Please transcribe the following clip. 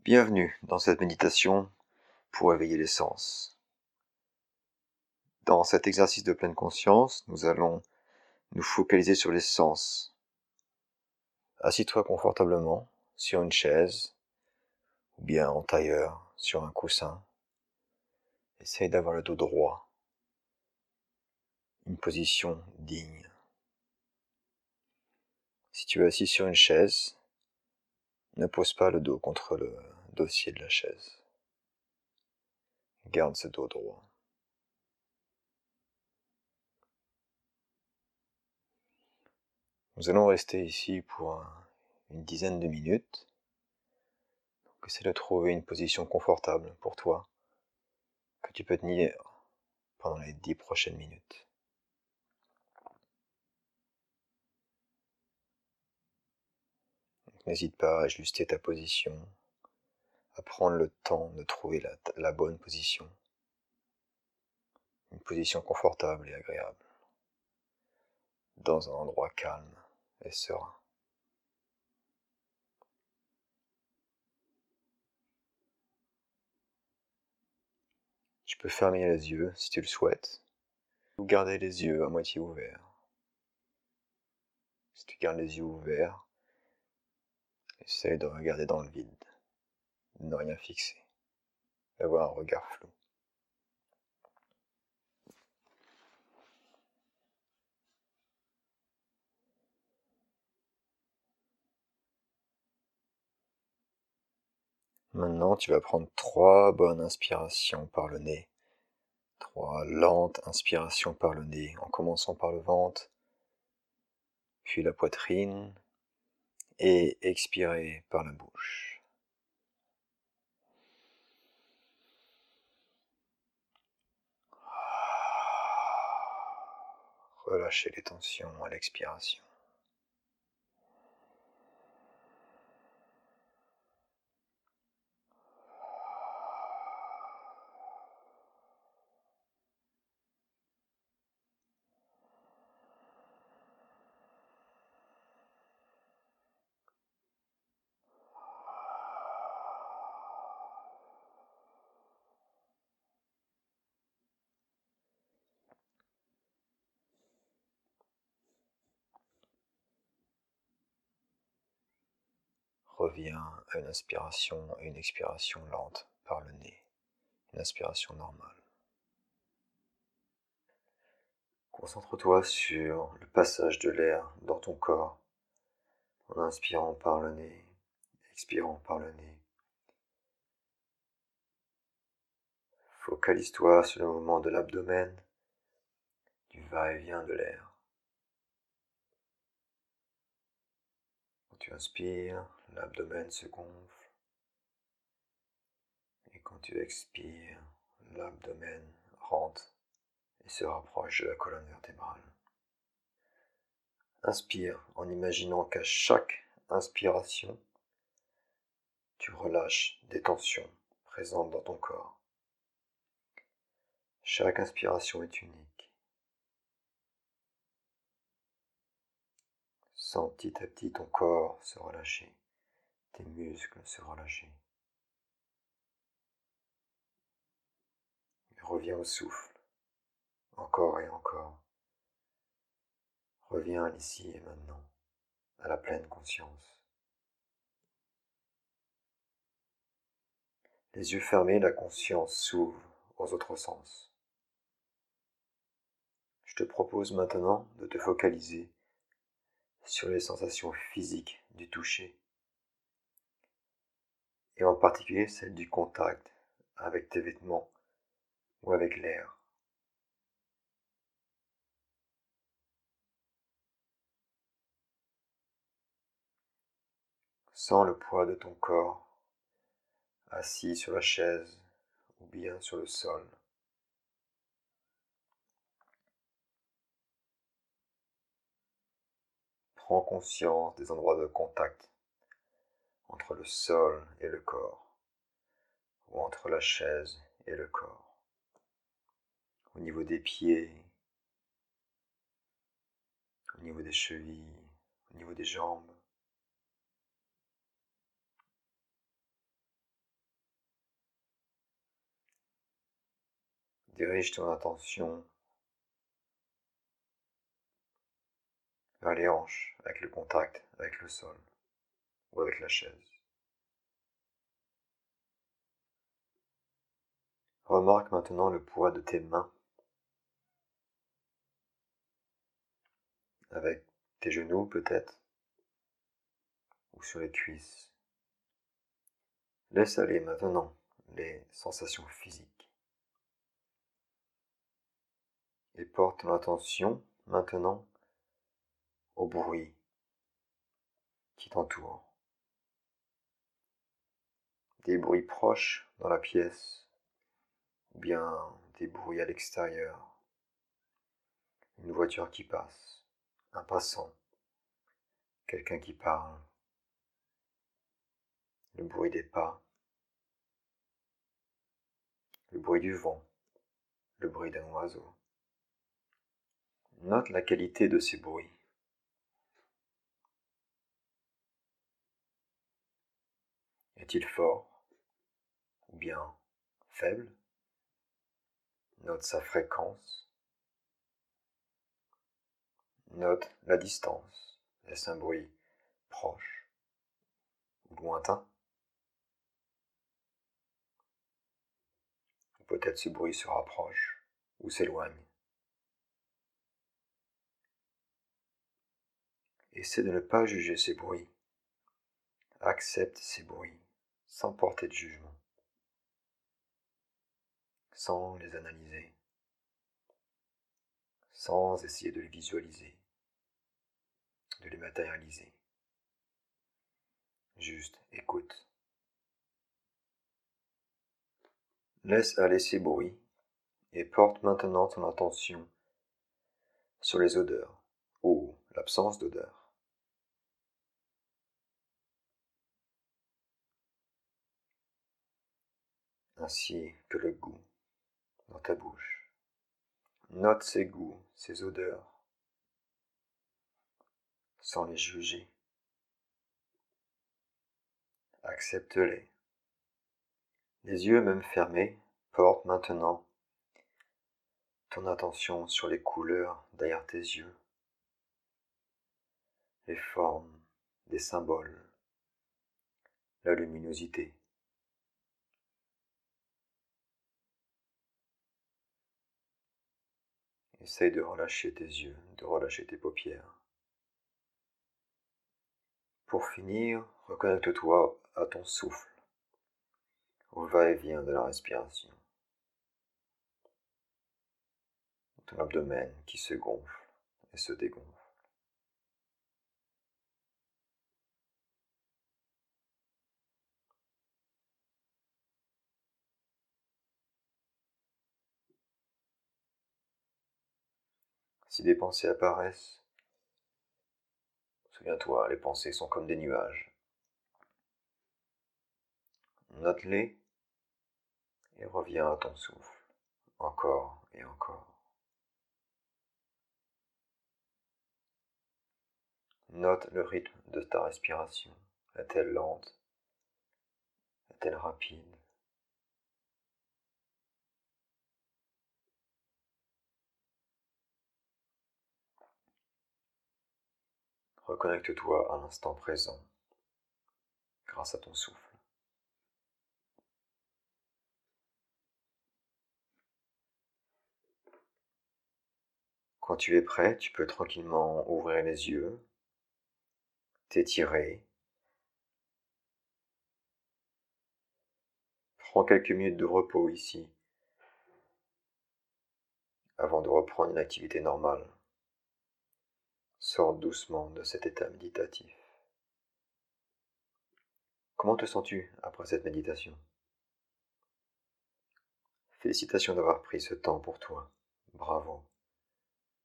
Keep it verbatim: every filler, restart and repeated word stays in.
Bienvenue dans cette méditation pour éveiller les sens. Dans cet exercice de pleine conscience, nous allons nous focaliser sur les sens. Assis-toi confortablement sur une chaise ou bien en tailleur sur un coussin. Essaye d'avoir le dos droit, une position digne. Si tu es assis sur une chaise, ne pose pas le dos contre le dossier de la chaise. Garde ce dos droit. Nous allons rester ici pour une dizaine de minutes. Donc, essaie de trouver une position confortable pour toi, que tu peux tenir pendant les dix prochaines minutes. Donc, n'hésite pas à ajuster ta position, à prendre le temps de trouver la, la bonne position. Une position confortable et agréable, dans un endroit calme et serein. Tu peux fermer les yeux si tu le souhaites, ou garder les yeux à moitié ouverts. Si tu gardes les yeux ouverts, essaye de regarder dans le vide, de ne rien fixer, d'avoir un regard flou. Maintenant, tu vas prendre trois bonnes inspirations par le nez. Trois lentes inspirations par le nez, en commençant par le ventre, puis la poitrine, et expirer par la bouche. Relâchez les tensions à l'expiration. Reviens à une inspiration et une expiration lente par le nez, une inspiration normale. Concentre-toi sur le passage de l'air dans ton corps, en inspirant par le nez, expirant par le nez. Focalise-toi sur le mouvement de l'abdomen, du va-et-vient de l'air. Quand tu inspires, l'abdomen se gonfle. Et quand tu expires, l'abdomen rentre et se rapproche de la colonne vertébrale. Inspire en imaginant qu'à chaque inspiration, tu relâches des tensions présentes dans ton corps. Chaque inspiration est unique. Sens petit à petit ton corps se relâcher, tes muscles se relâcher. Et reviens au souffle, encore et encore. Reviens à l'ici et maintenant, à la pleine conscience. Les yeux fermés, la conscience s'ouvre aux autres sens. Je te propose maintenant de te focaliser sur les sensations physiques du toucher, et en particulier celle du contact avec tes vêtements ou avec l'air. Sens le poids de ton corps assis sur la chaise ou bien sur le sol. Prends conscience des endroits de contact entre le sol et le corps, ou entre la chaise et le corps, au niveau des pieds, au niveau des chevilles, au niveau des jambes. Dirige ton attention vers les hanches, avec le contact avec le sol ou avec la chaise. Remarque maintenant le poids de tes mains avec tes genoux peut-être, ou sur les cuisses. Laisse aller maintenant les sensations physiques. Et porte ton attention maintenant au bruit qui t'entoure. Des bruits proches dans la pièce, ou bien des bruits à l'extérieur. Une voiture qui passe, un passant, quelqu'un qui parle, le bruit des pas, le bruit du vent, le bruit d'un oiseau. Note la qualité de ces bruits. Est-il fort ou bien faible? Note sa fréquence. Note la distance. Est-ce un bruit proche ou lointain? Ou peut-être ce bruit se rapproche ou s'éloigne. Essaie de ne pas juger ces bruits. Accepte ces bruits sans porter de jugement, sans les analyser, sans essayer de les visualiser, de les matérialiser. Juste écoute. Laisse aller ces bruits et porte maintenant ton attention sur les odeurs ou l'absence d'odeur. Ainsi que le goût dans ta bouche. Note ces goûts, ces odeurs, sans les juger. Accepte-les. Les yeux même fermés, porte maintenant ton attention sur les couleurs derrière tes yeux, les formes, des symboles, la luminosité. Essaye de relâcher tes yeux, de relâcher tes paupières. Pour finir, reconnecte-toi à ton souffle, au va-et-vient de la respiration. Ton abdomen qui se gonfle et se dégonfle. Si des pensées apparaissent, souviens-toi, les pensées sont comme des nuages. Note-les et reviens à ton souffle, encore et encore. Note le rythme de ta respiration. Est-elle lente? Est-elle rapide? Reconnecte-toi à l'instant présent grâce à ton souffle. Quand tu es prêt, tu peux tranquillement ouvrir les yeux, t'étirer. Prends quelques minutes de repos ici, avant de reprendre une activité normale. Sors doucement de cet état méditatif. Comment te sens-tu après cette méditation? Félicitations d'avoir pris ce temps pour toi. Bravo.